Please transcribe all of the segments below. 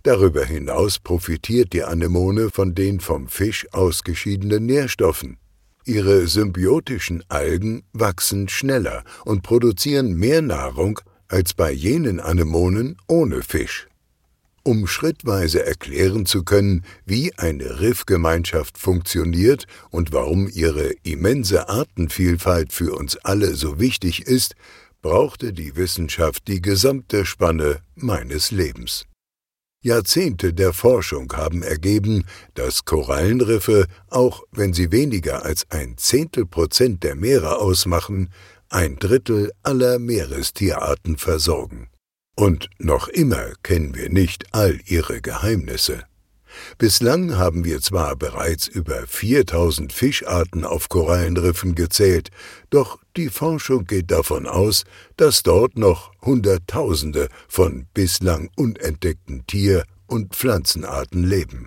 Darüber hinaus profitiert die Anemone von den vom Fisch ausgeschiedenen Nährstoffen. Ihre symbiotischen Algen wachsen schneller und produzieren mehr Nahrung als bei jenen Anemonen ohne Fisch. Um schrittweise erklären zu können, wie eine Riffgemeinschaft funktioniert und warum ihre immense Artenvielfalt für uns alle so wichtig ist, brauchte die Wissenschaft die gesamte Spanne meines Lebens. Jahrzehnte der Forschung haben ergeben, dass Korallenriffe, auch wenn sie weniger als 0,1% der Meere ausmachen, 1/3 aller Meerestierarten versorgen. Und noch immer kennen wir nicht all ihre Geheimnisse. Bislang haben wir zwar bereits über 4.000 Fischarten auf Korallenriffen gezählt, doch die Forschung geht davon aus, dass dort noch Hunderttausende von bislang unentdeckten Tier- und Pflanzenarten leben.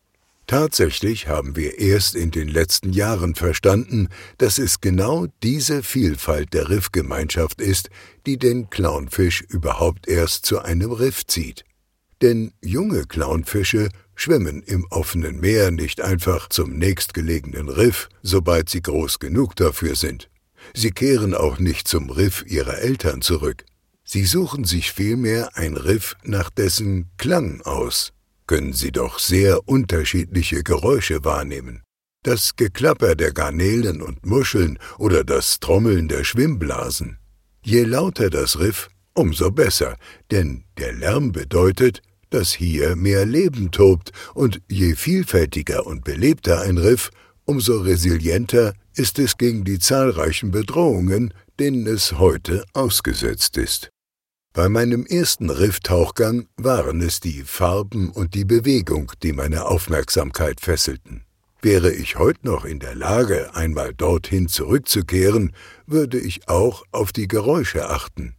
Tatsächlich haben wir erst in den letzten Jahren verstanden, dass es genau diese Vielfalt der Riffgemeinschaft ist, die den Clownfisch überhaupt erst zu einem Riff zieht. Denn junge Clownfische schwimmen im offenen Meer nicht einfach zum nächstgelegenen Riff, sobald sie groß genug dafür sind. Sie kehren auch nicht zum Riff ihrer Eltern zurück. Sie suchen sich vielmehr ein Riff nach dessen Klang aus. Können Sie doch sehr unterschiedliche Geräusche wahrnehmen. Das Geklapper der Garnelen und Muscheln oder das Trommeln der Schwimmblasen. Je lauter das Riff, umso besser, denn der Lärm bedeutet, dass hier mehr Leben tobt, und je vielfältiger und belebter ein Riff, umso resilienter ist es gegen die zahlreichen Bedrohungen, denen es heute ausgesetzt ist. Bei meinem ersten Rifftauchgang waren es die Farben und die Bewegung, die meine Aufmerksamkeit fesselten. Wäre ich heute noch in der Lage, einmal dorthin zurückzukehren, würde ich auch auf die Geräusche achten.